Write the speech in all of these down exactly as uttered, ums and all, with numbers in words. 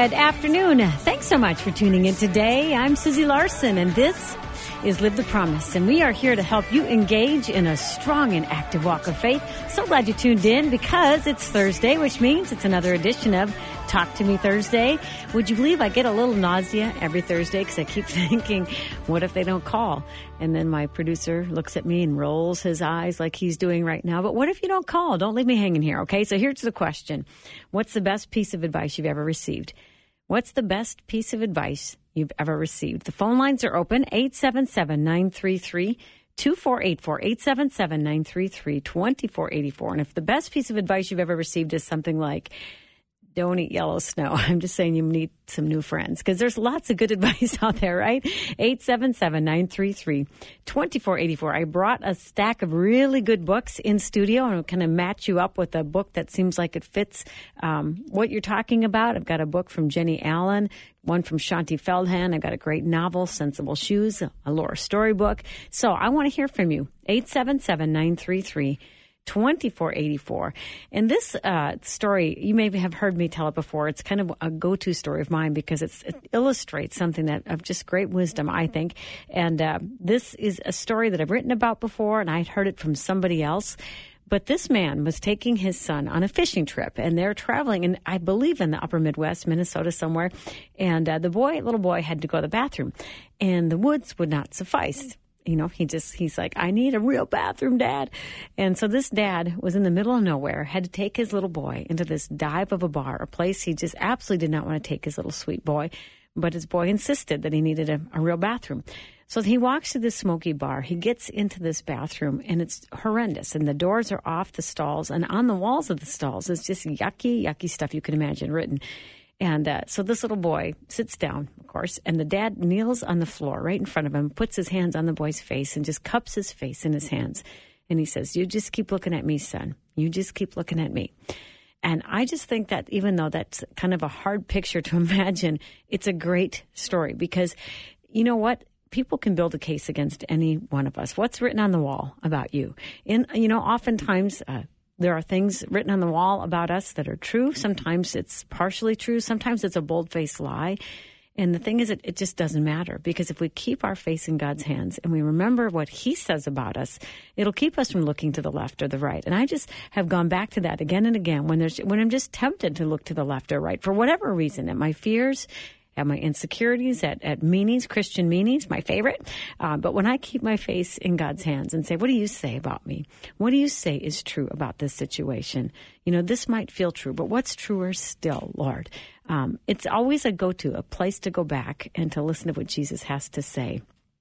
Good afternoon. Thanks so much for tuning in today. I'm Susie Larson, and this is Live the Promise, and we are here to help you engage in a strong and active walk of faith. So glad you tuned in because it's Thursday, which means it's another edition of Talk to Me Thursday. Would you believe I get a little nausea every Thursday because I keep thinking, what if they don't call? And then my producer looks at me and rolls his eyes like he's doing right now. But what if you don't call? Don't leave me hanging here, okay? So here's the question. What's the best piece of advice you've ever received? What's the best piece of advice you've ever received? The phone lines are open, eight seven seven, nine three three, two four eight four, eight seven seven, nine three three, two four eight four. And if the best piece of advice you've ever received is something like, don't eat yellow snow, I'm just saying you need some new friends because there's lots of good advice out there, right? eight seven seven, nine three three, two four eight four. I brought a stack of really good books in studio and I'm going to match you up with a book that seems like it fits um, what you're talking about. I've got a book from Jenny Allen, one from Shanti Feldhahn. I've got a great novel, Sensible Shoes, a Laura storybook. So I want to hear from you. eight seven seven, nine three three, two four eight four. And this uh, story, you may have heard me tell it before. It's kind of a go-to story of mine because it's, it illustrates something that of just great wisdom, I think. And uh, this is a story that I've written about before, and I'd heard it from somebody else. But this man was taking his son on a fishing trip, and they're traveling, and I believe in the upper Midwest, Minnesota somewhere. And uh, the boy, little boy, had to go to the bathroom, and the woods would not suffice. You know, he just, he's like, I need a real bathroom, Dad. And so this dad was in the middle of nowhere, had to take his little boy into this dive of a bar, a place he just absolutely did not want to take his little sweet boy. But his boy insisted that he needed a, a real bathroom. So he walks to this smoky bar. He gets into this bathroom, and it's horrendous. And the doors are off the stalls, and on the walls of the stalls is just yucky, yucky stuff you can imagine written. And uh, so this little boy sits down, of course, and the dad kneels on the floor right in front of him, puts his hands on the boy's face and just cups his face in his hands. And he says, you just keep looking at me, son. You just keep looking at me. And I just think that even though that's kind of a hard picture to imagine, it's a great story because, you know what? People can build a case against any one of us. What's written on the wall about you? And, you know, oftentimes uh, there are things written on the wall about us that are true. Sometimes it's partially true. Sometimes it's a bold-faced lie. And the thing is, it, it just doesn't matter because if we keep our face in God's hands and we remember what he says about us, it'll keep us from looking to the left or the right. And I just have gone back to that again and again when there's when I'm just tempted to look to the left or right for whatever reason, at my fears, at my insecurities, at, at meanings, Christian meanings, my favorite. Uh, but when I keep my face in God's hands and say, what do you say about me? What do you say is true about this situation? You know, this might feel true, but what's truer still, Lord? Um, it's always a go-to, a place to go back and to listen to what Jesus has to say.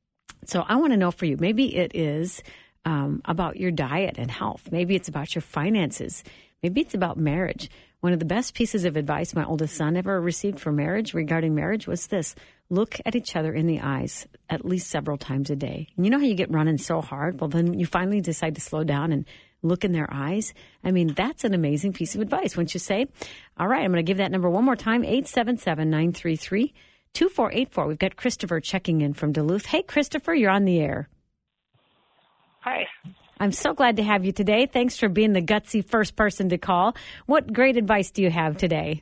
So I want to know for you, maybe it is um, about your diet and health. Maybe it's about your finances. Maybe it's about marriage. One of the best pieces of advice my oldest son ever received for marriage regarding marriage was this. Look at each other in the eyes at least several times a day. And you know how you get running so hard? Well, then you finally decide to slow down and look in their eyes. I mean, that's an amazing piece of advice, wouldn't you say? All right, I'm going to give that number one more time, eight seven seven, nine three three, two four eight four. We've got Christopher checking in from Duluth. Hey, Christopher, you're on the air. Hi. I'm so glad to have you today. Thanks for being the gutsy first person to call. What great advice do you have today?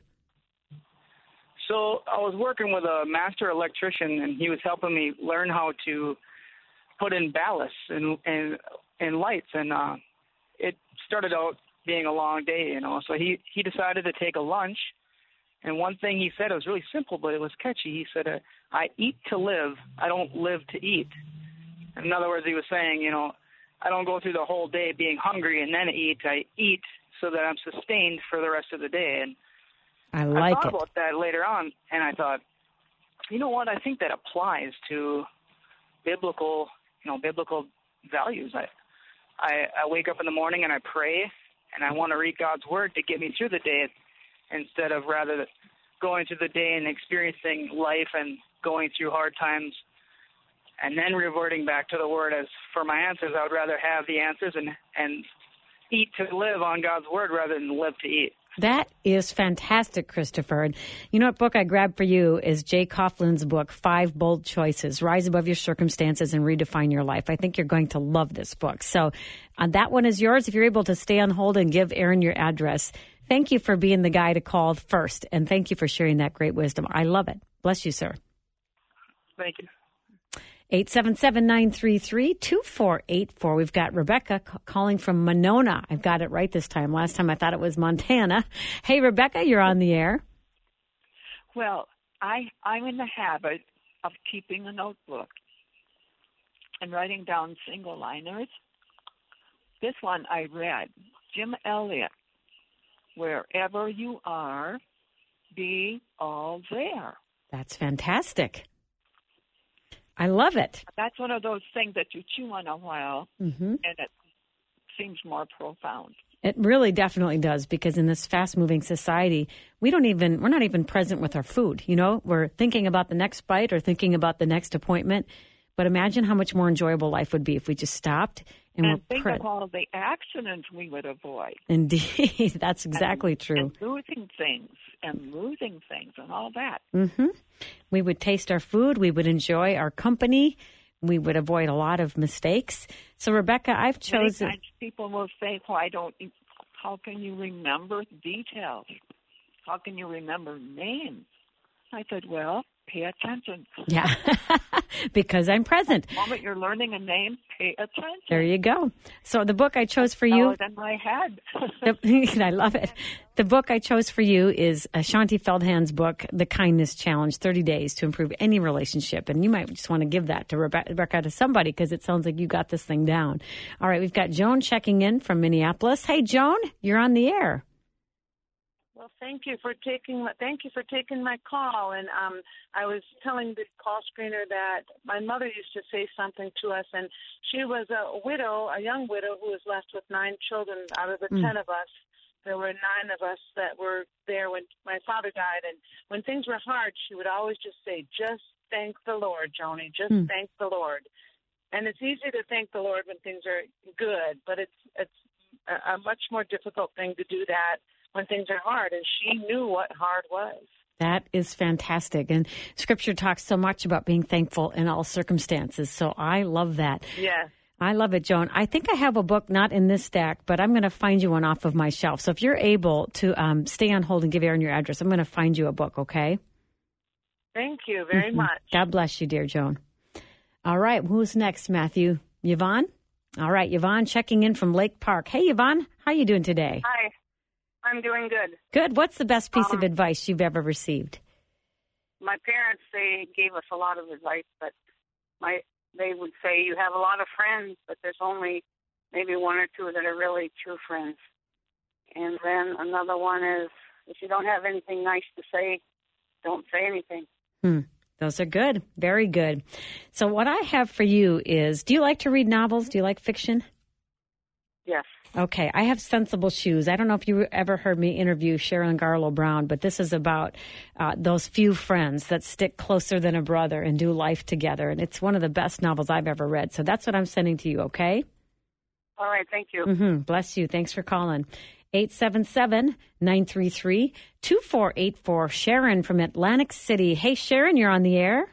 So I was working with a master electrician, and he was helping me learn how to put in ballast and and, and lights. And uh, it started out being a long day, you know. So he, he decided to take a lunch. And one thing he said, it was really simple, but it was catchy. He said, uh, I eat to live. I don't live to eat. In other words, he was saying, you know, I don't go through the whole day being hungry and then eat. I eat so that I'm sustained for the rest of the day. And I like I thought it. about that later on, and I thought, you know what? I think that applies to biblical, you know, biblical values. I, I, I wake up in the morning and I pray, and I want to read God's word to get me through the day, instead of rather going through the day and experiencing life and going through hard times and then reverting back to the word. As for my answers, I would rather have the answers and, and eat to live on God's word rather than live to eat. That is fantastic, Christopher. And you know what book I grabbed for you is Jay Coughlin's book, Five Bold Choices, Rise Above Your Circumstances and Redefine Your Life. I think you're going to love this book. So uh, that one is yours. If you're able to stay on hold and give Aaron your address, Thank you for being the guy to call first, and thank you for sharing that great wisdom. I love it. Bless you, sir. Thank you. eight seven seven, nine three three, two four eight four. We've got Rebecca c- calling from Monona. I've got it right this time. Last time I thought it was Montana. Hey, Rebecca, you're on the air. Well, I, I'm in the habit of keeping a notebook and writing down single liners. This one I read, Jim Elliott, wherever you are, be all there. That's fantastic. I love it. That's one of those things that you chew on a while, Mm-hmm. and it seems more profound. It really definitely does, because in this fast-moving society, we don't even, we're not even present with our food. You know, we're thinking about the next bite or thinking about the next appointment. But imagine how much more enjoyable life would be if we just stopped and, And were think pre- of all the accidents we would avoid. Indeed, that's exactly and, true. And losing things and losing things and all that. Mm-hmm. We would taste our food. We would enjoy our company. We would avoid a lot of mistakes. So, Rebecca, I've chosen. Many times people will say, "Why don't? You, how can you remember details? How can you remember names?" I said, "Well, pay attention." Yeah, because I'm present. The moment you're learning a name, pay attention. There you go. So the book I chose for you. Oh, in my head. the, I love it. The book I chose for you is Shanti Feldhand's book, The Kindness Challenge, thirty days to Improve Any Relationship. And you might just want to give that to Rebecca, to somebody, because it sounds like you got this thing down. All right, we've got Joan checking in from Minneapolis. Hey, Joan, you're on the air. Well, thank you for taking thank you for taking my call. And um, I was telling the call screener that my mother used to say something to us, and she was a widow, a young widow who was left with nine children out of the mm. ten of us. There were nine of us that were there when my father died, and when things were hard, she would always just say, "Just thank the Lord, Joni. Just mm. thank the Lord." And it's easy to thank the Lord when things are good, but it's it's a, a much more difficult thing to do that when things are hard, and she knew what hard was. That is fantastic. And Scripture talks so much about being thankful in all circumstances, so I love that. Yeah. I love it, Joan. I think I have a book not in this stack, but I'm going to find you one off of my shelf. So if you're able to um, stay on hold and give Aaron your address, I'm going to find you a book, okay? Thank you very mm-hmm. much. God bless you, dear Joan. All right, who's next, Matthew? Yvonne? All right, Yvonne checking in from Lake Park. Hey, Yvonne, how are you doing today? Hi. I'm doing good. Good. What's the best piece um, of advice you've ever received? My parents, they gave us a lot of advice, but my they would say you have a lot of friends, but there's only maybe one or two that are really true friends. And then another one is, if you don't have anything nice to say, don't say anything. Hmm. Those are good. Very good. So what I have for you is, do you like to read novels? Do you like fiction? Yes. Okay, I have Sensible Shoes. I don't know if you ever heard me interview Sharon Garlow Brown, but this is about uh, those few friends that stick closer than a brother and do life together. And it's one of the best novels I've ever read. So that's what I'm sending to you, okay? All right, thank you. Mm-hmm. Bless you. Thanks for calling. eight seven seven, nine three three, two four eight four. Sharon from Atlantic City. Hey, Sharon, you're on the air.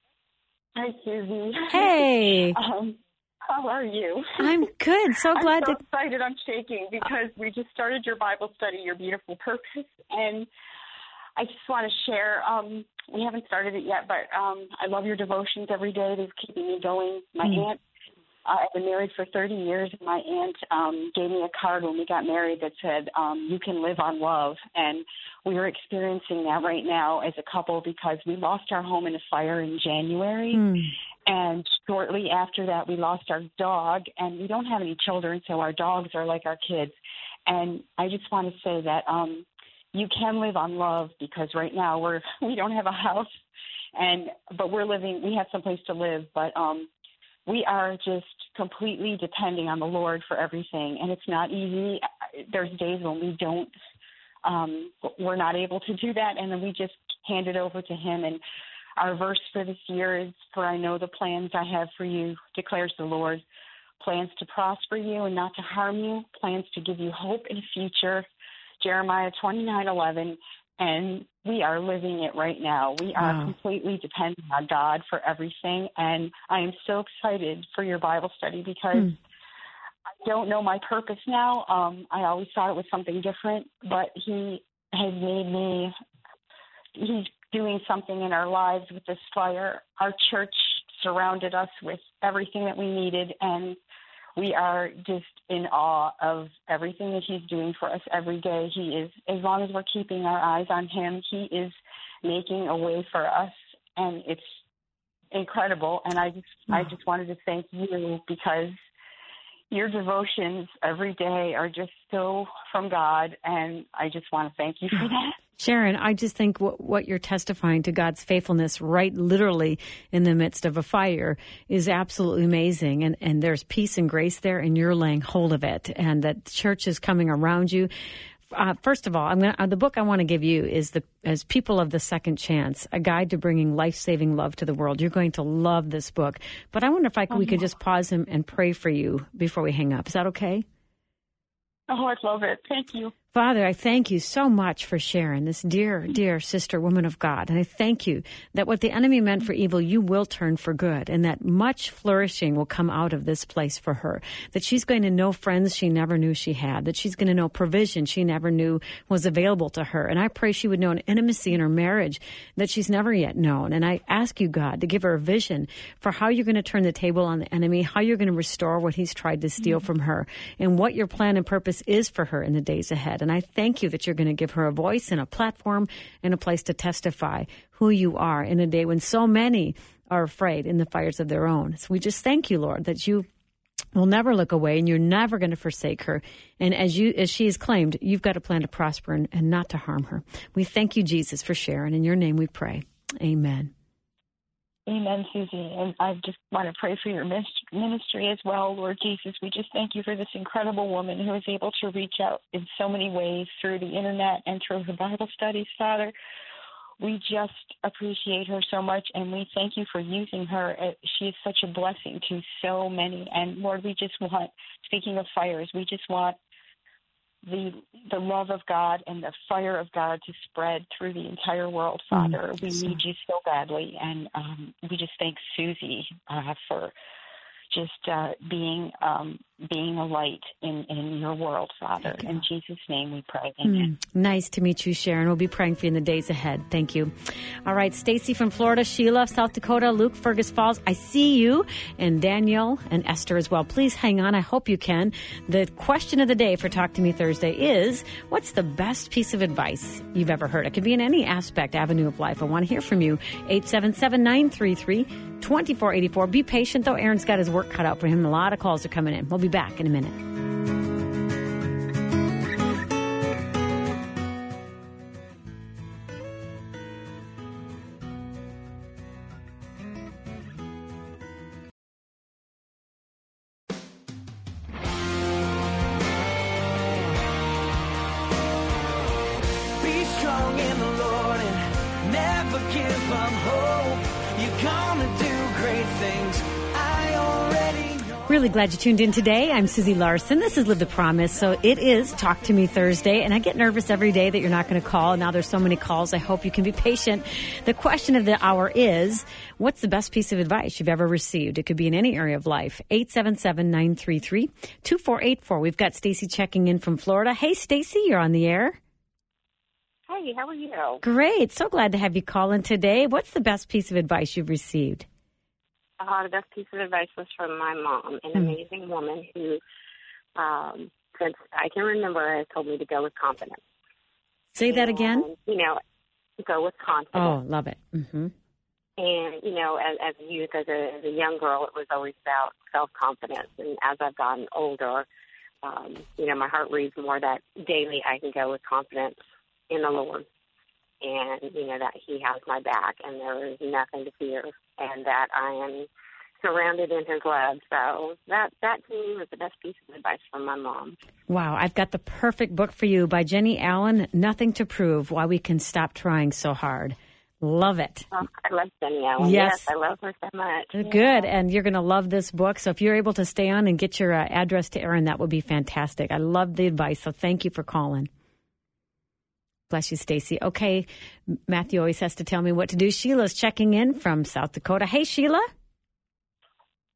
Hi, Susie. Hey. um, How are you? I'm good. So glad I'm so to... excited. I'm shaking because we just started your Bible study, Your Beautiful Purpose, and I just want to share. Um, we haven't started it yet, but um, I love your devotions every day. They're keeping me going. My mm. aunt, uh, I've been married for thirty years, and my aunt um, gave me a card when we got married that said, um, "You can live on love," and we are experiencing that right now as a couple because we lost our home in a fire in January. Mm. And shortly after that, we lost our dog, and we don't have any children, so our dogs are like our kids. And I just want to say that um, you can live on love because right now we're we don't have a house, and but we're living. We have someplace to live, but um, we are just completely depending on the Lord for everything, and it's not easy. There's days when we don't, um, we're not able to do that, and then we just hand it over to Him. And our verse for this year is, "For I know the plans I have for you, declares the Lord, plans to prosper you and not to harm you, plans to give you hope and a future," Jeremiah twenty-nine eleven, and we are living it right now. We are wow. completely dependent on God for everything, and I am so excited for your Bible study because mm. I don't know my purpose now. Um, I always thought it was something different, but he has made me, he's doing something in our lives with this fire. Our church surrounded us with everything that we needed, and we are just in awe of everything that he's doing for us every day. He is, as long as we're keeping our eyes on him, he is making a way for us, and it's incredible. And I just, I just wanted to thank you, because your devotions every day are just so from God, and I just want to thank you for that. Sharon, I just think what, what you're testifying to God's faithfulness right literally in the midst of a fire is absolutely amazing. And, and there's peace and grace there, and you're laying hold of it, and that church is coming around you. Uh, first of all, I'm gonna, uh, the book I want to give you is the as People of the Second Chance, a guide to bringing life-saving love to the world. You're going to love this book. But I wonder if I, oh, we could just pause and, and pray for you before we hang up. Is that okay? Oh, I love it. Thank you. Father, I thank you so much for Sharon, this dear, dear sister, woman of God. And I thank you that what the enemy meant for evil, you will turn for good, and that much flourishing will come out of this place for her, that she's going to know friends she never knew she had, that she's going to know provision she never knew was available to her. And I pray she would know an intimacy in her marriage that she's never yet known. And I ask you, God, to give her a vision for how you're going to turn the table on the enemy, how you're going to restore what he's tried to steal mm-hmm. from her, and what your plan and purpose is for her in the days ahead. And I thank you that you're going to give her a voice and a platform and a place to testify who you are in a day when so many are afraid in the fires of their own. So we just thank you, Lord, that you will never look away, and you're never going to forsake her. And as you, as she has claimed, you've got a plan to prosper and, and not to harm her. We thank you, Jesus, for Sharon. In your name we pray. Amen. Amen, Susie. And I just want to pray for your ministry as well, Lord Jesus. We just thank you for this incredible woman who is able to reach out in so many ways through the internet and through her Bible studies, Father. We just appreciate her so much, and we thank you for using her. She is such a blessing to so many. And, Lord, we just want, speaking of fires, we just want the the love of God and the fire of God to spread through the entire world, Father. Mm, we so. need you so badly, and um, we just thank Susie uh, for just uh, being um, being a light in, in your world, Father. In Jesus' name we pray. Amen. Mm, nice to meet you, Sharon. We'll be praying for you in the days ahead. Thank you. All right, Stacy from Florida, Sheila, South Dakota, Luke, Fergus Falls. I see you, and Danielle and Esther as well. Please hang on. I hope you can. The question of the day for Talk to Me Thursday is, what's the best piece of advice you've ever heard? It could be in any aspect, avenue of life. I want to hear from you. eight seven seven, nine three three, two four eight four. Be patient, though. Aaron's got his work cut out for him. A lot of calls are coming in. We'll be back in a minute. Be strong in the Lord and never give up hope. You're gonna do great things. I already know. Really glad you tuned in today. I'm Susie Larson. This is Live the Promise. So it is Talk to Me Thursday, and I get nervous every day that you're not going to call. Now there's so many calls. I hope you can be patient. The question of the hour is, what's the best piece of advice you've ever received? It could be in any area of life. eight seven seven, nine three three, two four eight four. We've got Stacy checking in from Florida. Hey, Stacy, you're on the air. Hey, how are you? Great. So glad to have you call in today. What's the best piece of advice you've received? Uh, the best piece of advice was from my mom, an mm. amazing woman who, um, since I can remember, has told me to go with confidence. Say and, that again? You know, go with confidence. Oh, love it. Mm-hmm. And, you know, as, as a youth, as a, as a young girl, it was always about self-confidence. And as I've gotten older, um, you know, my heart reads more that daily I can go with confidence in the Lord. And, you know, that he has my back and there is nothing to fear and that I am surrounded in his love. So that, that to me was the best piece of advice from my mom. Wow. I've got the perfect book for you by Jenny Allen, Nothing to Prove, Why We Can Stop Trying So Hard. Love it. Oh, I love Jenny Allen. Yes. yes, I love her so much. Good. Yeah. And you're going to love this book. So if you're able to stay on and get your uh, address to Aaron, that would be fantastic. I love the advice. So thank you for calling. Bless you, Stacy. Okay, Matthew always has to tell me what to do. Sheila's checking in from South Dakota. Hey, Sheila.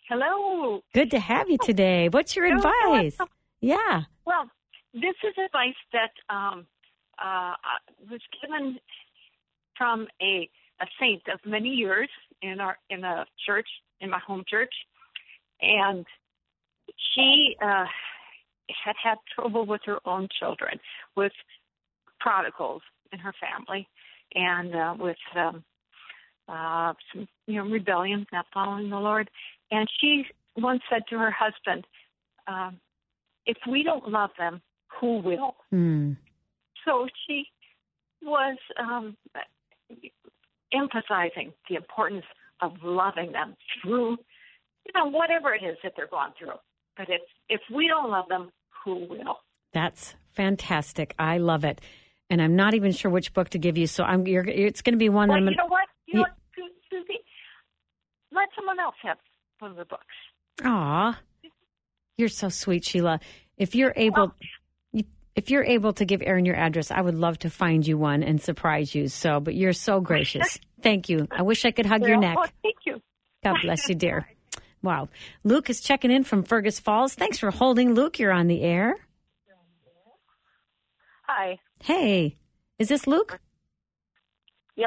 Hello. Good to have you today. What's your advice? Yeah. Well, this is advice that um, uh, was given from a, a saint of many years in our in a church, in my home church, and she uh, had had trouble with her own children, with prodigals in her family, and uh, with um, uh, some you know rebellion, not following the Lord. And she once said to her husband, um, "If we don't love them, who will?" Mm. So she was um, emphasizing the importance of loving them through, you know, whatever it is that they're going through. But if if we don't love them, who will? That's fantastic. I love it. And I'm not even sure which book to give you, so I'm. You're, it's going to be one. Well, that I'm you know what? You know you, what, Su- Susie? Let someone else have one of the books. Aw, you're so sweet, Sheila. If you're able, Well, if you're able to give Aaron your address, I would love to find you one and surprise you. So, but you're so gracious. Thank you. I wish I could hug your well, neck. well, thank you. God bless you, dear. Wow. Luke is checking in from Fergus Falls. Thanks for holding. Luke, you're on the air. Hi. Hey, is this Luke? Yep.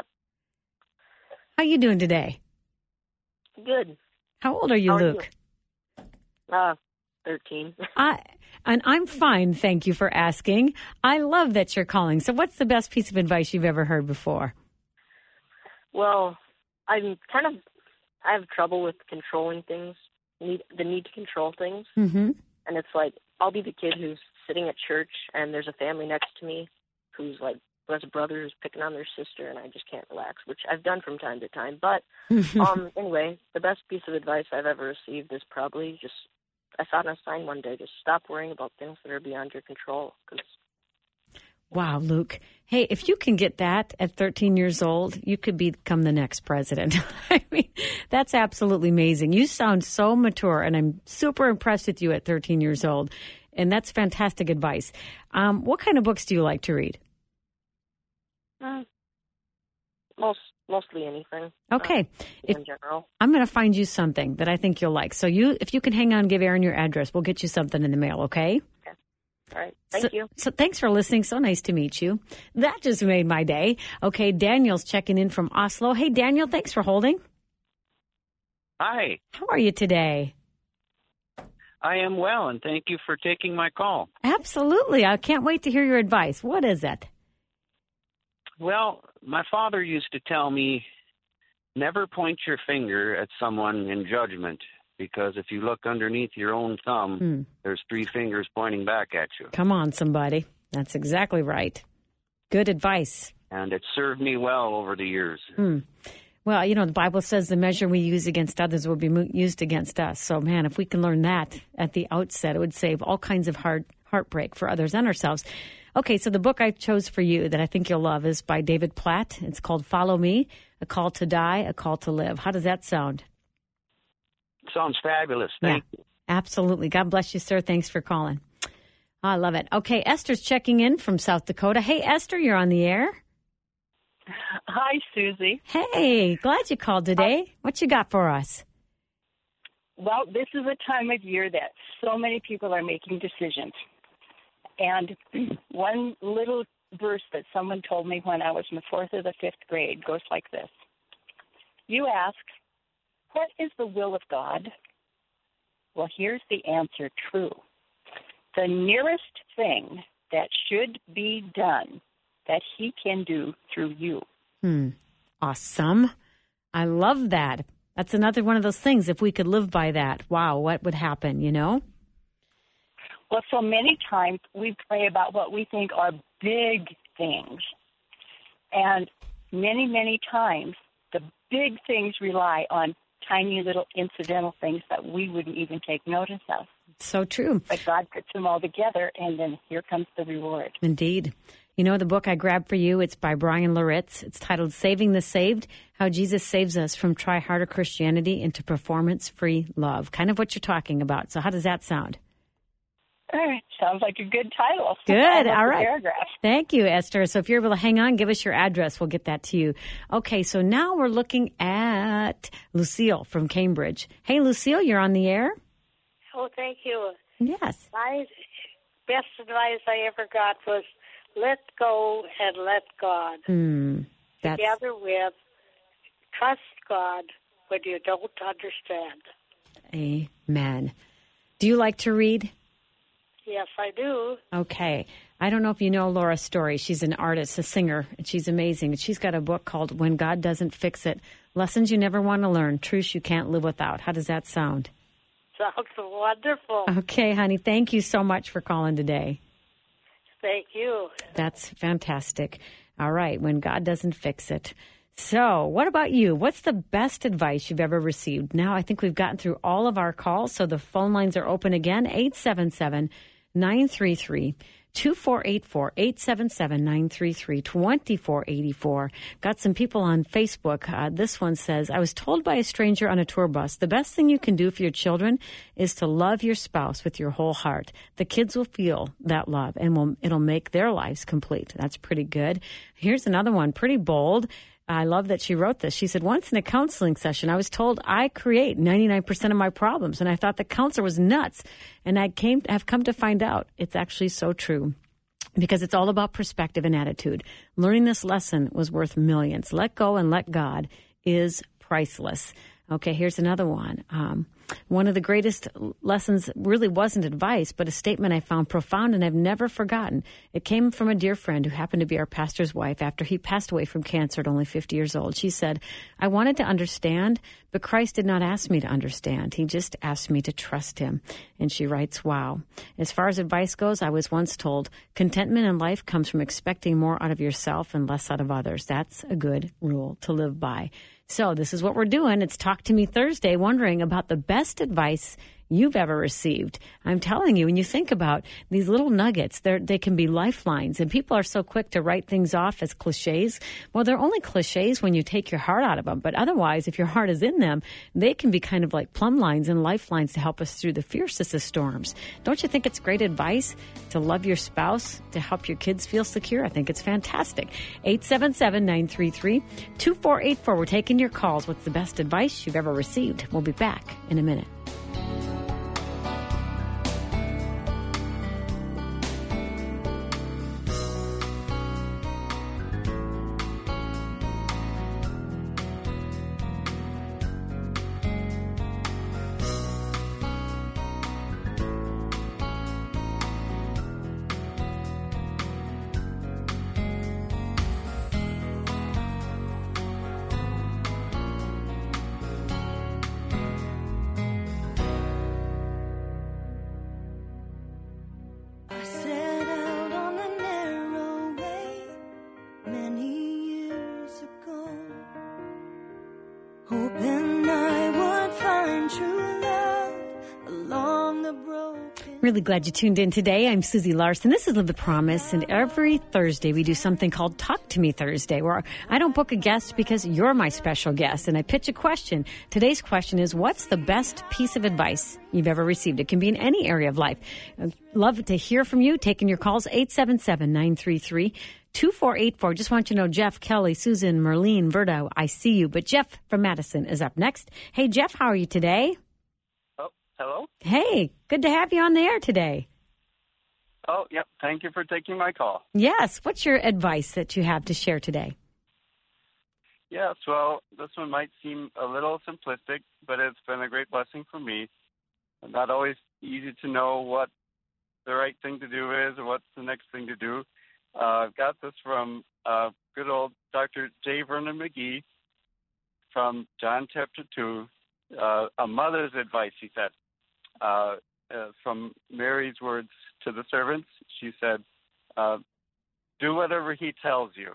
How you doing today? Good. How old are you, How are Luke? you? Uh, thirteen. I and I'm fine, thank you for asking. I love that you're calling. So what's the best piece of advice you've ever heard before? Well, I'm kind of, I have trouble with controlling things, need, the need to control things. Mm-hmm. And it's like, I'll be the kid who's sitting at church and there's a family next to me who's like, who has a brother who's picking on their sister and I just can't relax, which I've done from time to time. But um, anyway, the best piece of advice I've ever received is probably just, I saw it on a sign one day, just stop worrying about things that are beyond your control. Cause Wow, Luke. Hey, if you can get that at thirteen years old, you could become the next president. I mean, that's absolutely amazing. You sound so mature, and I'm super impressed with you at thirteen years old. And that's fantastic advice. Um, what kind of books do you like to read? uh, most, mostly anything. Okay. Uh, If, in general. I'm going to find you something that I think you'll like. So you, if you can hang on, give Aaron your address. We'll get you something in the mail, okay? All right. Thank so, you. So thanks for listening. So nice to meet you. That just made my day. Okay, Daniel's checking in from Oslo. Hey, Daniel, thanks for holding. Hi. How are you today? I am well, and thank you for taking my call. Absolutely. I can't wait to hear your advice. What is it? Well, my father used to tell me, never point your finger at someone in judgment, because if you look underneath your own thumb, Hmm. there's three fingers pointing back at you. Come on, somebody. That's exactly right. Good advice. And it served me well over the years. Hmm. Well, you know, the Bible says the measure we use against others will be mo- used against us. So, man, if we can learn that at the outset, it would save all kinds of hard heartbreak for others and ourselves. Okay, so the book I chose for you that I think you'll love is by David Platt. It's called Follow Me, A Call to Die, A Call to Live. How does that sound? Sounds fabulous. Thank yeah, you. Absolutely. God bless you, sir. Thanks for calling. I love it. Okay, Esther's checking in from South Dakota. Hey, Esther, you're on the air. Hi, Susie. Hey, glad you called today. What you got for us? Well, this is a time of year that so many people are making decisions. And one little verse that someone told me when I was in the fourth or the fifth grade goes like this. You ask, what is the will of God? Well, here's the answer, true. The nearest thing that should be done that he can do through you. Hmm. Awesome. I love that. That's another one of those things. If we could live by that, wow, what would happen, you know? Well, so many times we pray about what we think are big things. And many, many times the big things rely on tiny little incidental things that we wouldn't even take notice of. So true. But God puts them all together, and then here comes the reward. Indeed. You know, the book I grabbed for you, it's by Brian Loritz. It's titled Saving the Saved, How Jesus Saves Us from Try-Harder Christianity into Performance-Free Love. Kind of what you're talking about. So how does that sound? All right. Sounds like a good title. Good. I love All the right. Paragraph. Thank you, Esther. So if you're able to hang on, give us your address. We'll get that to you. Okay, so now we're looking at Lucille from Cambridge. Hey, Lucille, you're on the air. Oh, thank you. Yes. My best advice I ever got was let go and let God. Mm, that's... Together with trust God when you don't understand. Amen. Do you like to read? Yes, I do. Okay. I don't know if you know Laura Story. She's an artist, a singer, and she's amazing. She's got a book called When God Doesn't Fix It, Lessons You Never Want to Learn, Truths You Can't Live Without. How does that sound? Sounds wonderful. Okay, honey. Thank you so much for calling today. Thank you. That's fantastic. All right. When God Doesn't Fix It. So what about you? What's the best advice you've ever received? Now I think we've gotten through all of our calls, so the phone lines are open again, eight seven seven, nine three three, two four eight four, eight seven seven, nine three three, two four eight four. Got some people on Facebook. Uh, this one says, I was told by a stranger on a tour bus, the best thing you can do for your children is to love your spouse with your whole heart. The kids will feel that love and will, it'll make their lives complete. That's pretty good. Here's another one, pretty bold. I love that she wrote this. She said, once in a counseling session, I was told I create ninety-nine percent of my problems. And I thought the counselor was nuts. And I came, have come to find out it's actually so true because it's all about perspective and attitude. Learning this lesson was worth millions. Let go and let God is priceless. Okay, here's another one. Um, one of the greatest lessons really wasn't advice, but a statement I found profound and I've never forgotten. It came from a dear friend who happened to be our pastor's wife after he passed away from cancer at only fifty years old. She said, I wanted to understand, but Christ did not ask me to understand. He just asked me to trust him. And she writes, wow. As far as advice goes, I was once told, contentment in life comes from expecting more out of yourself and less out of others. That's a good rule to live by. So this is what we're doing. It's Talk to Me Thursday, wondering about the best advice you've ever received. I'm telling you, when you think about these little nuggets, they they can be lifelines, and people are so quick to write things off as cliches. Well, they're only cliches when you take your heart out of them, but otherwise, if your heart is in them, they can be kind of like plumb lines and lifelines to help us through the fiercest of storms. Don't you think it's great advice to love your spouse, to help your kids feel secure? I think it's fantastic. eight seven seven, nine three three, two four eight four. We're taking your calls. What's the best advice you've ever received? We'll be back in a minute. Really glad you tuned in today. I'm Susie Larson. This is Live the Promise, and every Thursday we do something called Talk to Me Thursday, where I don't book a guest because you're my special guest, and I pitch a question. Today's question is, what's the best piece of advice you've ever received? It can be in any area of life. I'd love to hear from you. Taking your calls, eight seven seven, nine three three, two four eight four. Just want you to know, Jeff, Kelly, Susan, Merlene, Verda, I see you. But Jeff from Madison is up next. Hey, Jeff, how are you today? Hello? Hey, good to have you on the air today. Oh, yep. Thank you for taking my call. Yes. What's your advice that you have to share today? Yes, well, this one might seem a little simplistic, but it's been a great blessing for me. It's not always easy to know what the right thing to do is or what's the next thing to do. Uh, I've got this from uh, good old Doctor J. Vernon McGee from John chapter two, uh, a mother's advice, he said. Uh, uh, from Mary's words to the servants, she said, uh, do whatever he tells you.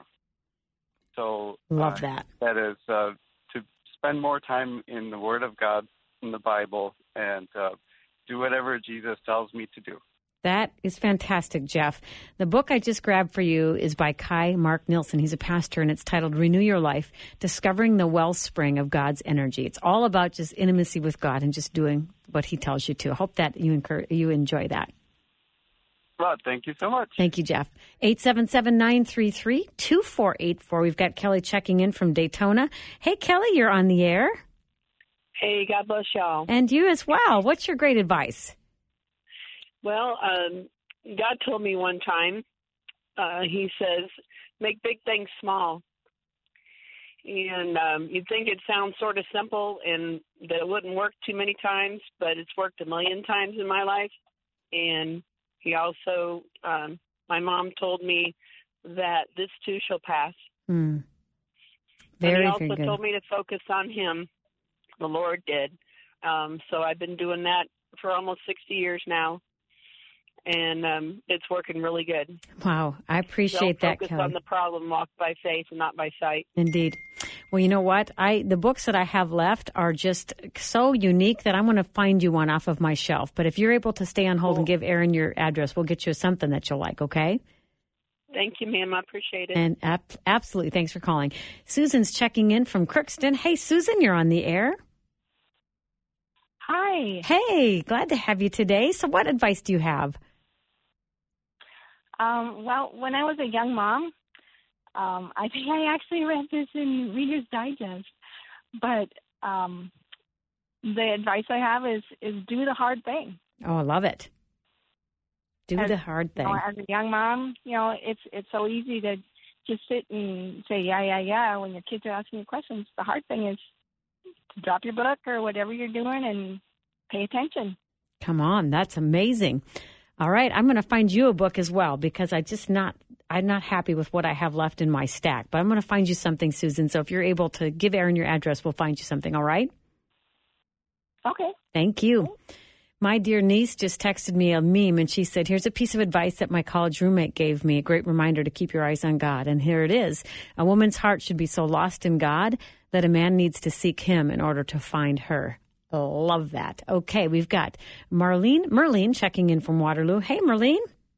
So love uh, that. That is uh, to spend more time in the Word of God, in the Bible, and uh, do whatever Jesus tells me to do. That is fantastic, Jeff. The book I just grabbed for you is by Kai Mark Nielsen. He's a pastor, and it's titled Renew Your Life, Discovering the Wellspring of God's Energy. It's all about just intimacy with God and just doing what he tells you to. I hope that you incur- you enjoy that. a lot. Thank you so much. Thank you, Jeff. eight seven seven, nine three three, two four eight four. We've got Kelly checking in from Daytona. Hey, Kelly, you're on the air. Hey, God bless y'all. And you as well. What's your great advice? Well, um, God told me one time, uh, he says, make big things small. And um, you'd think it sounds sort of simple and that it wouldn't work too many times, but it's worked a million times in my life. And he also, um, my mom told me that this too shall pass. Mm. Very, and he also very good. told me to focus on him. The Lord did. Um, so I've been doing that for almost sixty years now. And um, it's working really good. Wow, I appreciate Don't that, focus Kelly. on the problem, walk by faith and not by sight. Indeed. Well, you know what? I the books that I have left are just so unique that I'm going to find you one off of my shelf. But if you're able to stay on hold and give Aaron your address, we'll get you something that you'll like, okay? Thank you, ma'am. I appreciate it. And ap- absolutely, thanks for calling. Susan's checking in from Crookston. Hey, Susan, you're on the air. Hi. Hey, glad to have you today. So what advice do you have? Um, well, when I was a young mom, um, I think I actually read this in Reader's Digest. But um, the advice I have is is do the hard thing. Oh, I love it. Do As, the hard thing. You know, as a young mom, you know, it's it's so easy to just sit and say yeah, yeah, yeah when your kids are asking you questions. The hard thing is to drop your book or whatever you're doing and pay attention. Come on, that's amazing. All right, I'm going to find you a book as well because I just not I'm not happy with what I have left in my stack. But I'm going to find you something, Susan. So if you're able to give Aaron your address, we'll find you something. All right? Okay. Thank you. My dear niece just texted me a meme, and she said, here's a piece of advice that my college roommate gave me, a great reminder to keep your eyes on God. And here it is. A woman's heart should be so lost in God that a man needs to seek him in order to find her. Love that. Okay, we've got Marlene, Merlene checking in from Waterloo. Hey, Merlene.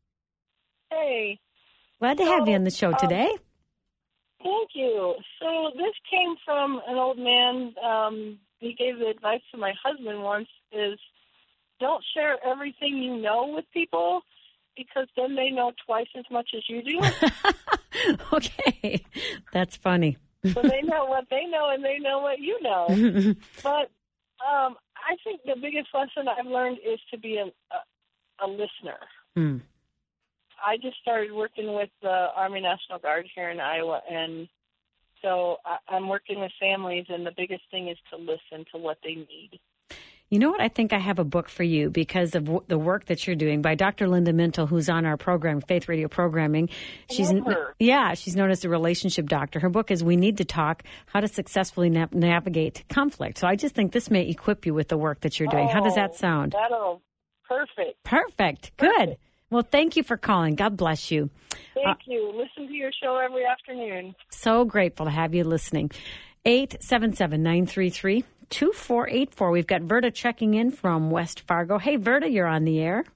Hey. Glad to so, have you on the show today. Um, thank you. So this came from an old man. Um, he gave the advice to my husband once is don't share everything you know with people because then they know twice as much as you do. Okay, that's funny. So they know what they know and they know what you know. But um, I think the biggest lesson I've learned is to be a, a, a listener. Hmm. I just started working with the Army National Guard here in Iowa, and so I, I'm working with families, and the biggest thing is to listen to what they need. You know what? I think I have a book for you because of w- the work that you're doing by Doctor Linda Mintle, who's on our program, Faith Radio Programming. She's I love her. Yeah, she's known as the relationship doctor. Her book is We Need to Talk, How to Successfully Na- Navigate Conflict. So I just think this may equip you with the work that you're doing. Oh, How does that sound? That'll perfect. Perfect. Good. Perfect. Well, thank you for calling. God bless you. Thank uh, you. Listen to your show every afternoon. So grateful to have you listening. eight seven seven, nine three three, two four eight four. We've got Verda checking in from West Fargo. Hey, Verda, you're on the air.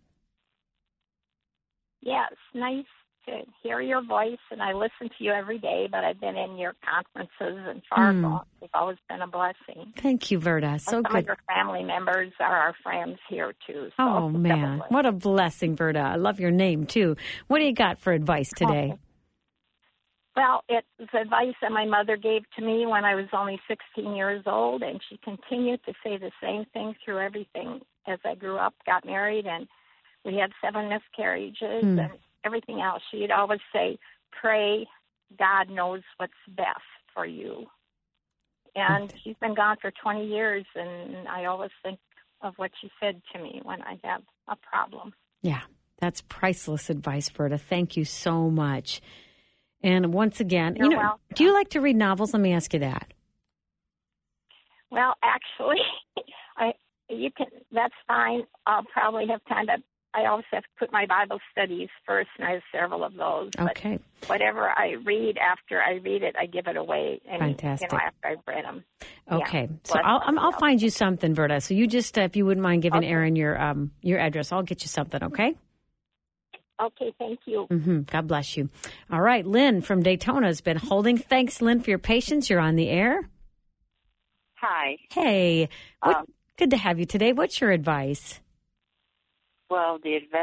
Yes, nice to hear your voice, and I listen to you every day, but I've been in your conferences in Fargo. Mm. It's always been a blessing. Thank you, Verda. So and some good. of your family members are our friends here, too. So Oh, man. What a blessing, Verda. I love your name, too. What do you got for advice today? Okay. Well, it's advice that my mother gave to me when I was only sixteen years old, and she continued to say the same thing through everything as I grew up, got married, and we had seven miscarriages Hmm. and everything else. She'd always say, pray, God knows what's best for you. And she's been gone for twenty years, and I always think of what she said to me when I have a problem. Yeah, that's priceless advice, Verda. Thank you so much. And once again, You're you know, welcome. do you like to read novels? Let me ask you that. Well, actually, I you can. That's fine. I'll probably have time to. I always have to put my Bible studies first, and I have several of those. Okay. But whatever I read, after I read it, I give it away. And, Fantastic. You know, after I've read them. Okay, Yeah. so Bless I'll I'm, I'll them. find you something, Verda. So you just, uh, if you wouldn't mind giving Okay. Aaron your um your address, I'll get you something. Okay. Okay, thank you. Mm-hmm. God bless you. All right, Lynn from Daytona has been holding. Thanks, Lynn, for your patience. You're on the air. Hi. Hey, what, Um, good to have you today. What's your advice? Well, the advice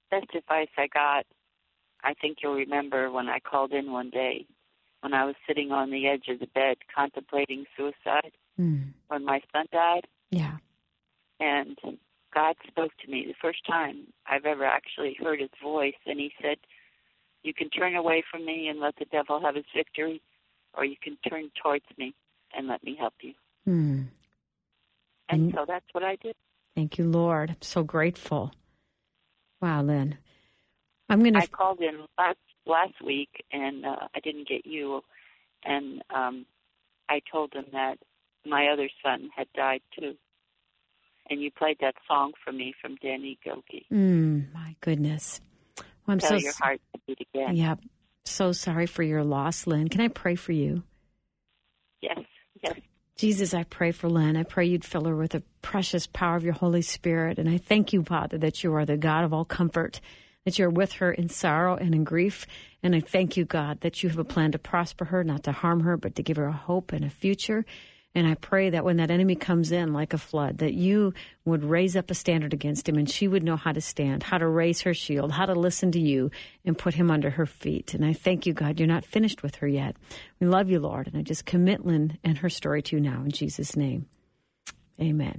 best advice I got, I think you'll remember when I called in one day when I was sitting on the edge of the bed contemplating suicide Mm. when my son died. Yeah. And God spoke to me the first time I've ever actually heard his voice, and he said, you can turn away from me and let the devil have his victory, or you can turn towards me and let me help you. Mm. And, And- so that's what I did. Thank you, Lord. I'm so grateful. Wow, Lynn. I'm going to... I called in last, last week, and uh, I didn't get you, and um, I told them that my other son had died too. And you played that song for me from Danny Gilkey. Mm, my goodness. Well, I'm Tell so your heart to beat again. Yeah, so sorry for your loss, Lynn. Can I pray for you? Yes, yes. Jesus, I pray for Lynn. I pray you'd fill her with the precious power of your Holy Spirit. And I thank you, Father, that you are the God of all comfort, that you're with her in sorrow and in grief. And I thank you, God, that you have a plan to prosper her, not to harm her, but to give her a hope and a future. And I pray that when that enemy comes in like a flood, that you would raise up a standard against him and she would know how to stand, how to raise her shield, how to listen to you and put him under her feet. And I thank you, God, you're not finished with her yet. We love you, Lord. And I just commit Lynn and her story to you now in Jesus' name. Amen.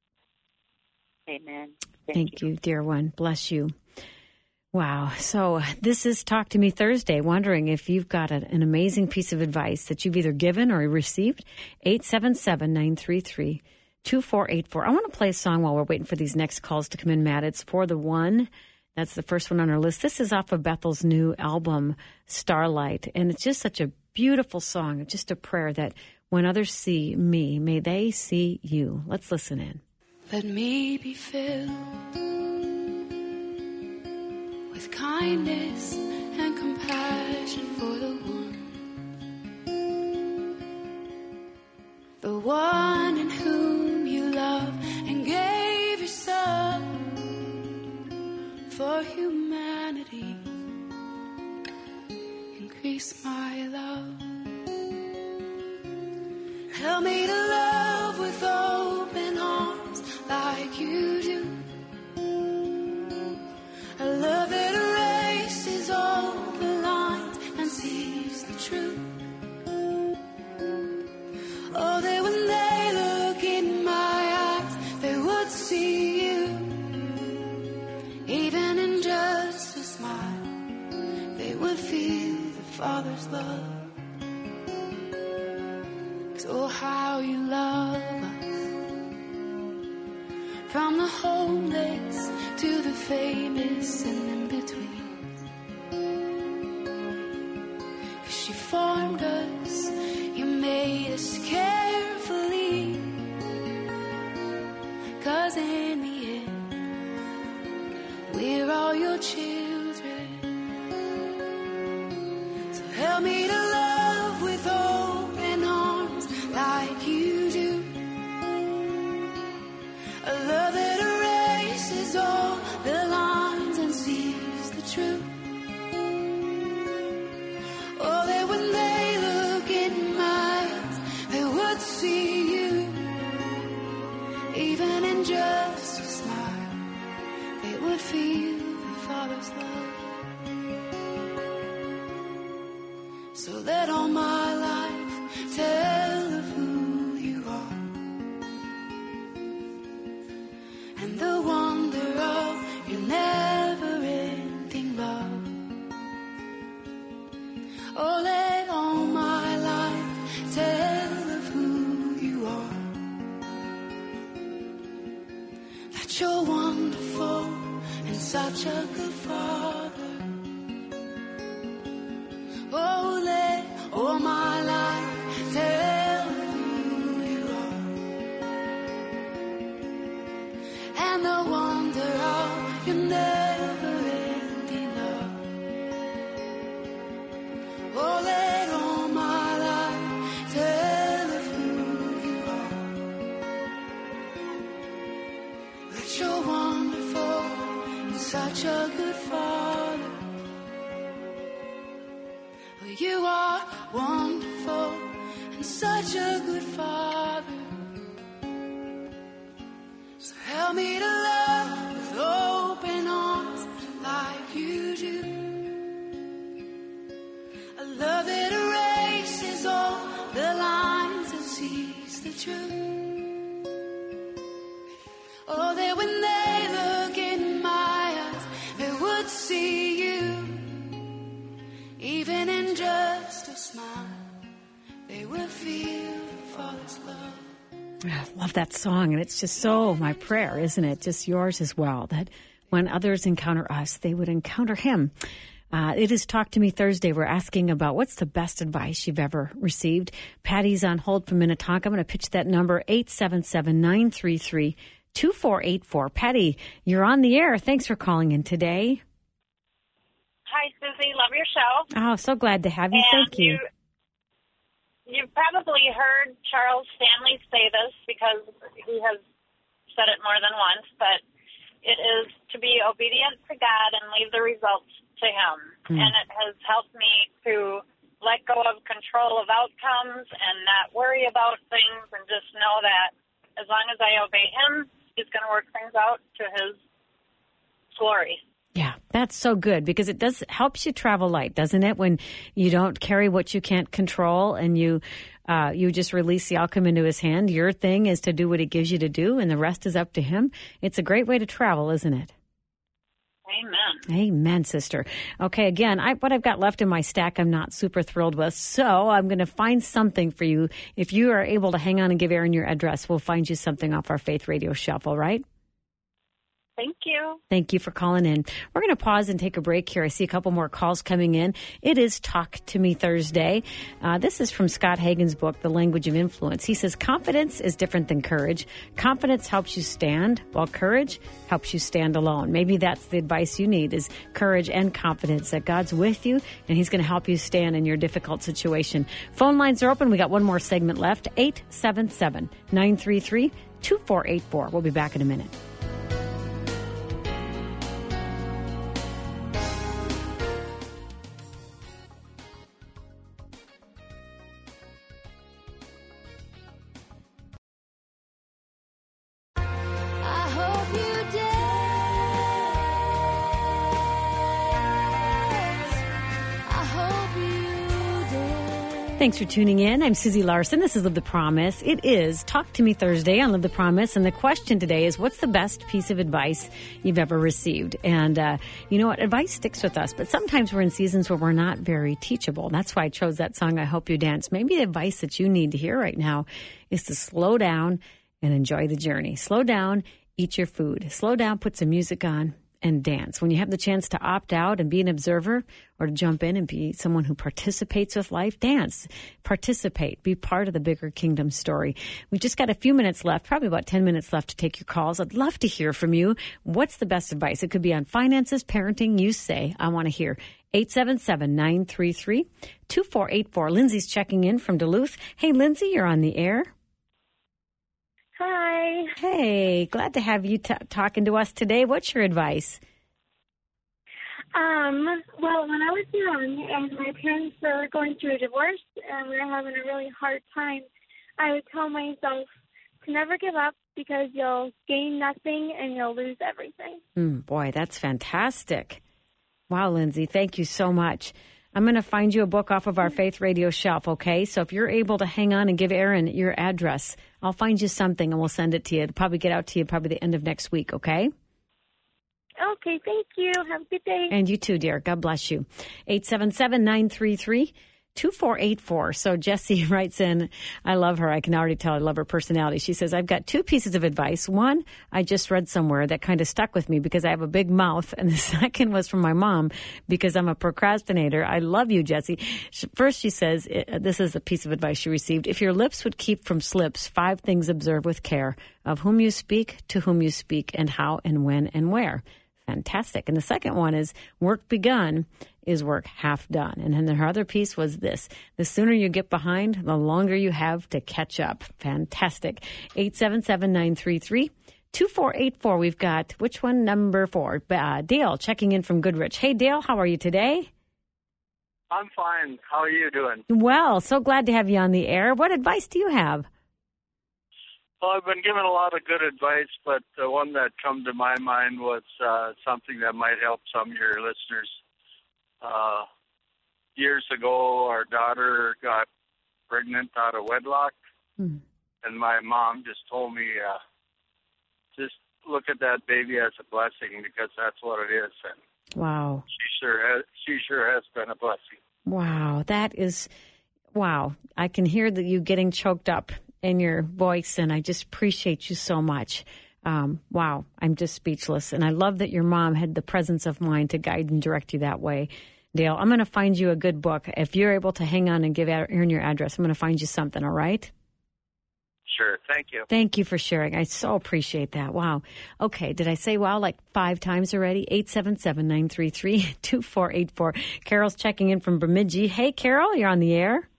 Amen. Thank, Thank you. you, dear one. Bless you. Wow. So this is Talk to Me Thursday, wondering if you've got a, an amazing piece of advice that you've either given or received. eight seven seven, nine three three, two four eight four. I want to play a song while we're waiting for these next calls to come in, Matt. It's For the One. That's the first one on our list. This is off of Bethel's new album, Starlight. And it's just such a beautiful song. It's just a prayer that when others see me, may they see you. Let's listen in. Let me be filled with kindness and compassion for the one, the one in whom you love and gave yourself for humanity. Increase my love. Help me to love with open arms like you do. A love that erases all the lines and sees the truth. Oh, that when they look in my eyes, they would see you. Even in just a smile, they would feel the Father's love. 'Cause oh, how you love us. From the homeless to the famous and in between. 'Cause you formed us, you made us carefully. 'Cause in the end, we're all your children. So help me to love with open arms like you do. A love that erases all the lines and sees the truth. Oh, that when they look in my eyes, they would see you. Even in just a smile, they would feel the Father's love. So let all my life tell of who you are. And the wonder of your never-ending love. Oh, let all my life tell of who you are. That you're wonderful and such a good Father. Oh, let all my life tell of who you are. And the wonder of your never-ending love. Oh, let all my life tell of who you are. That you're wonderful and such a good Father. Oh, you are wonderful and such a good Father. So help me to love with open arms they will feel Father's love. I love that song, and it's just so my prayer, isn't it? Just yours as well, that when others encounter us, they would encounter him. Uh, it is Talk to Me Thursday. We're asking about what's the best advice you've ever received. Patty's on hold from Minnetonka. I'm going to pitch that number, eight seven seven, nine three three, two four eight four. Patty, you're on the air. Thanks for calling in today. Hi, Susie. Love your show. Oh, so glad to have you. And Thank you. you. You've probably heard Charles Stanley say this because he has said it more than once, but it is to be obedient to God and leave the results to him. Mm. And it has helped me to let go of control of outcomes and not worry about things and just know that as long as I obey him, he's going to work things out to his glory. Yeah, that's so good because it does helps you travel light, doesn't it? When you don't carry what you can't control and you uh, you just release the outcome into his hand. Your thing is to do what he gives you to do, and the rest is up to him. It's a great way to travel, isn't it? Amen. Amen, sister. Okay, again, I, what I've got left in my stack, I'm not super thrilled with, so I'm going to find something for you. If you are able to hang on and give Aaron your address, we'll find you something off our Faith Radio shelf, all right? Thank you. Thank you for calling in. We're going to pause and take a break here. I see a couple more calls coming in. It is Talk to Me Thursday. Uh, this is from Scott Hagen's book, The Language of Influence. He says, confidence is different than courage. Confidence helps you stand, while courage helps you stand alone. Maybe that's the advice you need, is courage and confidence, that God's with you and he's going to help you stand in your difficult situation. Phone lines are open. We got one more segment left. eight seven seven, nine three three, two four eight four. We'll be back in a minute. Thanks for tuning in. I'm Susie Larson. This is Live the Promise. It is Talk to Me Thursday on Live the Promise. And the question today is, what's the best piece of advice you've ever received? And uh, you know what? Advice sticks with us. But sometimes we're in seasons where we're not very teachable. That's why I chose that song, I Hope You Dance. Maybe the advice that you need to hear right now is to slow down and enjoy the journey. Slow down, eat your food. Slow down, put some music on, and dance. When you have the chance to opt out and be an observer, or to jump in and be someone who participates with life, dance, participate, be part of the bigger kingdom story. We just got a few minutes left, probably about ten minutes left to take your calls. I'd love to hear from you. What's the best advice? It could be on finances, parenting. You say, I want to hear. eight seven seven, nine three three, two four eight four. Lindsay's checking in from Duluth. Hey, Lindsay, you're on the air. Hi. Hey, glad to have you t- talking to us today. What's your advice? Um, well, when I was young and my parents were going through a divorce and we were having a really hard time, I would tell myself to never give up because you'll gain nothing and you'll lose everything. Mm, boy, that's fantastic. Wow, Lindsay, thank you so much. I'm going to find you a book off of our Faith Radio shelf, okay? So if you're able to hang on and give Aaron your address, I'll find you something and we'll send it to you. It'll probably get out to you probably the end of next week, okay? Okay, thank you. Have a good day. And you too, dear. God bless you. eight seven seven, nine three three, two four eight four. So Jessie writes in, I love her. I can already tell I love her personality. She says, I've got two pieces of advice. One, I just read somewhere that kind of stuck with me because I have a big mouth. And the second was from my mom because I'm a procrastinator. I love you, Jessie. First, she says, this is a piece of advice she received. If your lips would keep from slips, five things observe with care: of whom you speak, to whom you speak, and how and when and where. Fantastic. And the second one is, work begun is work half done. And then her other piece was this: the sooner you get behind, the longer you have to catch up. Fantastic. eight seven seven, nine three three, two four eight four. We've got, which one? Number four. Uh, Dale checking in from Goodrich. Hey, Dale, how are you today? I'm fine. How are you doing? Well, so glad to have you on the air. What advice do you have? Well, I've been given a lot of good advice, but the one that come to my mind was uh, something that might help some of your listeners. Uh, years ago, our daughter got pregnant out of wedlock, hmm. and my mom just told me, uh, just look at that baby as a blessing because that's what it is. And wow. She sure has, she sure has been a blessing. Wow, that is... wow, I can hear that you getting choked up in your voice, and I just appreciate you so much. Um, wow, I'm just speechless. And I love that your mom had the presence of mind to guide and direct you that way. Dale, I'm going to find you a good book. If you're able to hang on and give Aaron your address, I'm going to find you something, all right? Sure. Thank you. Thank you for sharing. I so appreciate that. Wow. Okay. Did I say wow like five times already? eight seven seven, nine three three, two four eight four. Carol's checking in from Bemidji. Hey, Carol, you're on the air.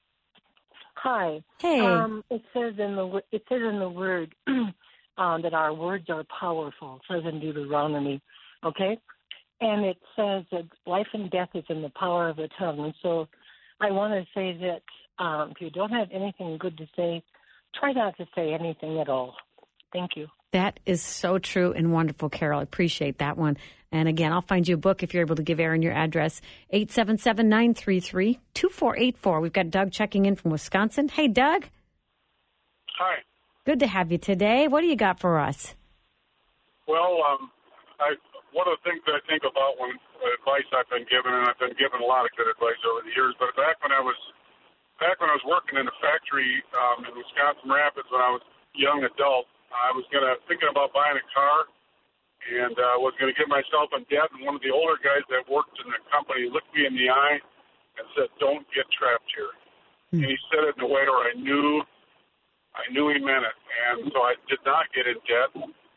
Hi. Hey. Um, it says in the it says in the word um, that our words are powerful. It says in Deuteronomy. Okay. And it says that life and death is in the power of the tongue. And so I want to say that um, if you don't have anything good to say, try not to say anything at all. Thank you. That is so true and wonderful, Carol. I appreciate that one. And again, I'll find you a book if you're able to give Aaron your address. eight seven seven, nine three three, two four eight four. We've got Doug checking in from Wisconsin. Hey, Doug. Hi. Good to have you today. What do you got for us? Well, um, I, one of the things that I think about when advice I've been given, and I've been given a lot of good advice over the years, but back when I was back when I was working in a factory um, in Wisconsin Rapids when I was a young adult, I was gonna thinking about buying a car, and uh, was going to get myself in debt. And one of the older guys that worked in the company looked me in the eye and said, "Don't get trapped here." Hmm. And he said it in a way where I knew, I knew he meant it. And so I did not get in debt.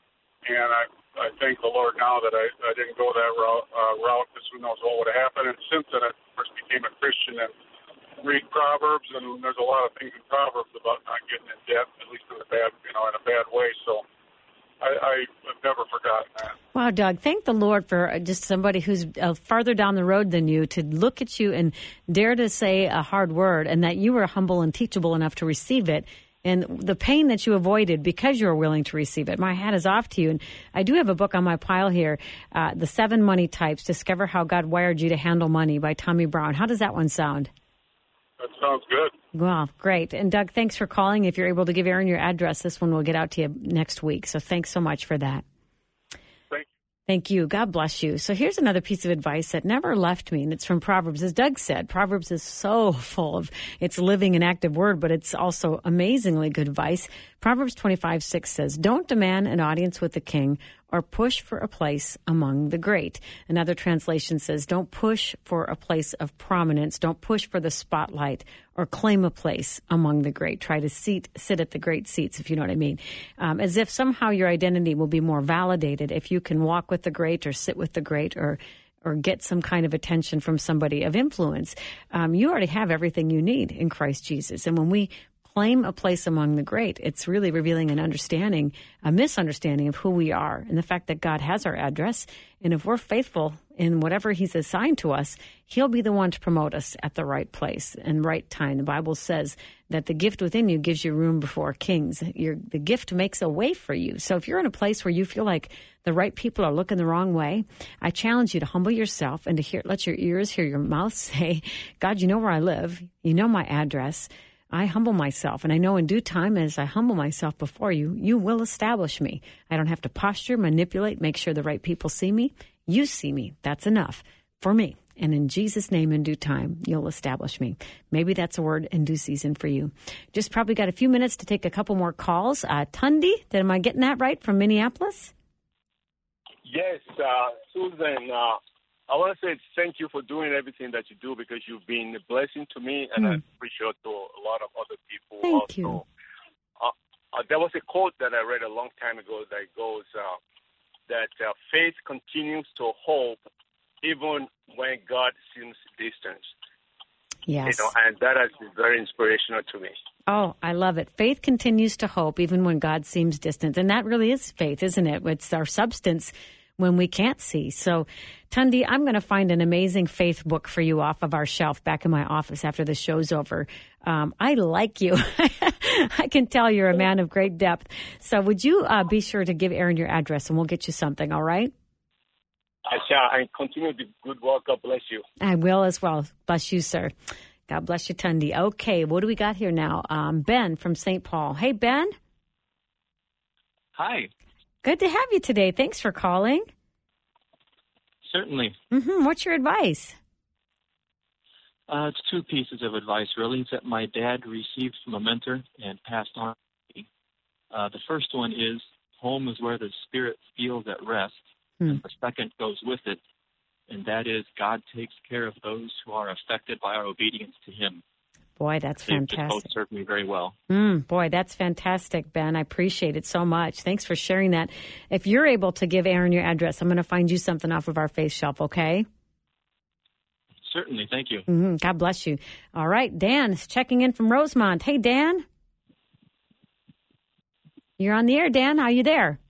And I, I thank the Lord now that I, I didn't go that route, uh, route, because who knows what would have happened. And since then, I first became a Christian and read Proverbs, and there's a lot of things in Proverbs about not getting in debt, at least in a bad, you know, in a bad way. So I, I have never forgotten that. Wow, Doug, thank the Lord for just somebody who's uh, farther down the road than you to look at you and dare to say a hard word, and that you were humble and teachable enough to receive it. And the pain that you avoided because you were willing to receive it. My hat is off to you. And I do have a book on my pile here, uh, The Seven Money Types, Discover How God Wired You to Handle Money by Tommy Brown. How does that one sound? That sounds good. Well, great. And Doug, thanks for calling. If you're able to give Aaron your address, this one will get out to you next week. So thanks so much for that. Thank you. Thank you. God bless you. So here's another piece of advice that never left me, and it's from Proverbs. As Doug said, Proverbs is so full of its living and active word, but it's also amazingly good advice. Proverbs twenty-five six says, "Don't demand an audience with the king or push for a place among the great." Another translation says, "Don't push for a place of prominence. Don't push for the spotlight or claim a place among the great. Try to seat, sit at the great seats," if you know what I mean. Um, as if somehow your identity will be more validated if you can walk with the great or sit with the great or or get some kind of attention from somebody of influence. Um, you already have everything you need in Christ Jesus. And when we claim a place among the great, it's really revealing an understanding, a misunderstanding of who we are and the fact that God has our address. And if we're faithful in whatever he's assigned to us, he'll be the one to promote us at the right place and right time. The Bible says that the gift within you gives you room before kings. Your, the gift makes a way for you. So if you're in a place where you feel like the right people are looking the wrong way, I challenge you to humble yourself and to hear, let your ears hear your mouth say, "God, you know where I live. You know my address. I humble myself, and I know in due time, as I humble myself before you, you will establish me. I don't have to posture, manipulate, make sure the right people see me. You see me. That's enough for me. And in Jesus' name, in due time, you'll establish me." Maybe that's a word in due season for you. Just probably got a few minutes to take a couple more calls. Uh, Tundi, am I getting that right, from Minneapolis? Yes, uh, Susan, uh, I want to say thank you for doing everything that you do, because you've been a blessing to me, and mm. I appreciate to a lot of other people thank also. You. Uh, uh, there was a quote that I read a long time ago that goes uh, that uh, faith continues to hope even when God seems distant. Yes. You know, and that has been very inspirational to me. Oh, I love it. Faith continues to hope even when God seems distant. And that really is faith, isn't it? It's our substance when we can't see. So, Tundi, I'm going to find an amazing faith book for you off of our shelf back in my office after the show's over. Um, I like you. I can tell you're a man of great depth. So would you uh, be sure to give Aaron your address, and we'll get you something, all right? I shall. And continue the good work. God bless you. I will as well. Bless you, sir. God bless you, Tundi. Okay, what do we got here now? Um, Ben from Saint Paul. Hey, Ben. Hi. Good to have you today. Thanks for calling. Certainly. Mm-hmm. What's your advice? Uh, it's two pieces of advice, really, that my dad received from a mentor and passed on to me. Uh, the first one is, home is where the spirit feels at rest. Hmm. And the second goes with it, and that is God takes care of those who are affected by our obedience to him. Boy, that's They've fantastic. just both served me very well. Mm, boy, that's fantastic, Ben. I appreciate it so much. Thanks for sharing that. If you're able to give Aaron your address, I'm going to find you something off of our faith shelf, okay? Certainly. Thank you. Mm-hmm. God bless you. All right. Dan is checking in from Rosemont. Hey, Dan. You're on the air, Dan. Are you there?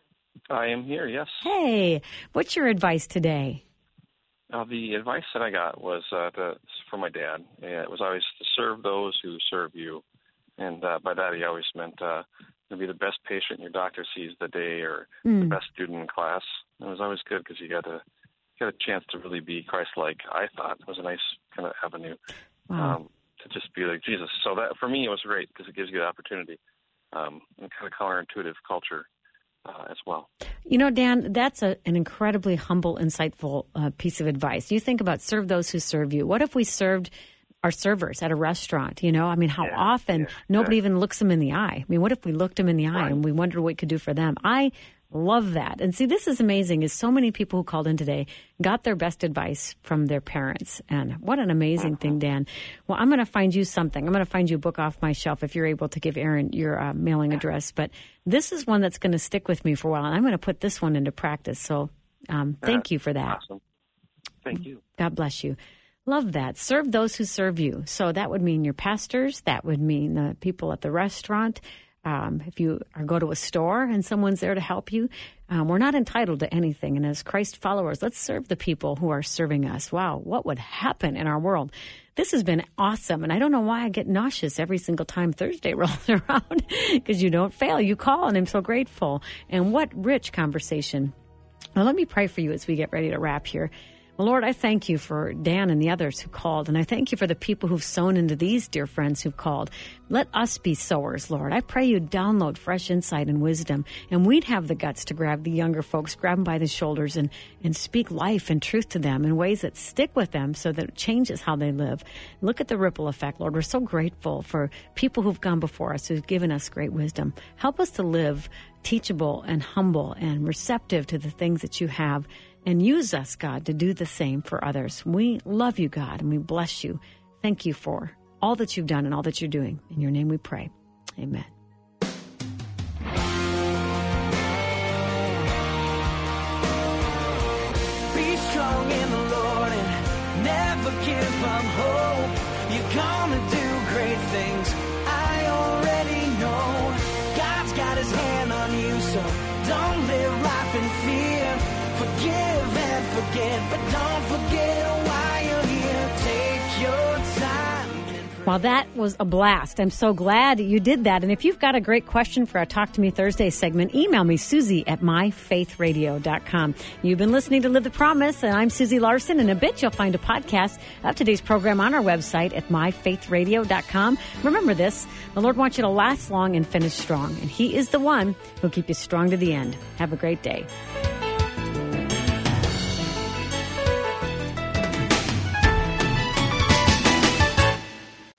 I am here, yes. Hey, what's your advice today? Uh, the advice that I got was uh, to, from my dad. And it was always to serve those who serve you. And uh, by that, he always meant uh, to be the best patient your doctor sees the day or Mm. the best student in class. And it was always good because you got to get a chance to really be Christ-like. I thought it was a nice kind of avenue Wow. um, to just be like Jesus. So that for me, it was great because it gives you the opportunity um, and kind of counterintuitive culture uh, as well. You know, Dan, that's a, an incredibly humble, insightful uh, piece of advice. You think about serve those who serve you. What if we served our servers at a restaurant? You know, I mean, how Yeah, often yeah, nobody exactly. even looks them in the eye? I mean, what if we looked them in the eye Right. and we wondered what we could do for them? I love that. And see, this is amazing is so many people who called in today got their best advice from their parents. And what an amazing thing, Dan. Well, I'm going to find you something. I'm going to find you a book off my shelf if you're able to give Aaron your uh, mailing address. But this is one that's going to stick with me for a while. And I'm going to put this one into practice. So um, thank you for that. Awesome. Thank you. God bless you. Love that. Serve those who serve you. So that would mean your pastors. That would mean the people at the restaurant. Um, if you are, go to a store and someone's there to help you, um, we're not entitled to anything. And as Christ followers, let's serve the people who are serving us. Wow, what would happen in our world? This has been awesome. And I don't know why I get nauseous every single time Thursday rolls around because you don't fail. You call, and I'm so grateful. And what rich conversation. Well, let me pray for you as we get ready to wrap here. Well, Lord, I thank you for Dan and the others who called, and I thank you for the people who've sown into these dear friends who've called. Let us be sowers, Lord. I pray you download fresh insight and wisdom, and we'd have the guts to grab the younger folks, grab them by the shoulders, and, and speak life and truth to them in ways that stick with them so that it changes how they live. Look at the ripple effect, Lord. We're so grateful for people who've gone before us, who've given us great wisdom. Help us to live teachable and humble and receptive to the things that you have. And use us, God, to do the same for others. We love you, God, and we bless you. Thank you for all that you've done and all that you're doing. In your name we pray. Amen. Be strong in the Lord and never give up hope. You're gonna do great things. I already know. God's got his hand on you, so don't live life in fear. Forgive and forget, but don't forget why you're here. Take your time. Well, that was a blast. I'm so glad you did that. And if you've got a great question for our Talk to Me Thursday segment, email me, Susie at my faith radio dot com. You've been listening to Live the Promise, and I'm Susie Larson. In a bit, you'll find a podcast of today's program on our website at my faith radio dot com. Remember this, the Lord wants you to last long and finish strong, and he is the one who'll keep you strong to the end. Have a great day.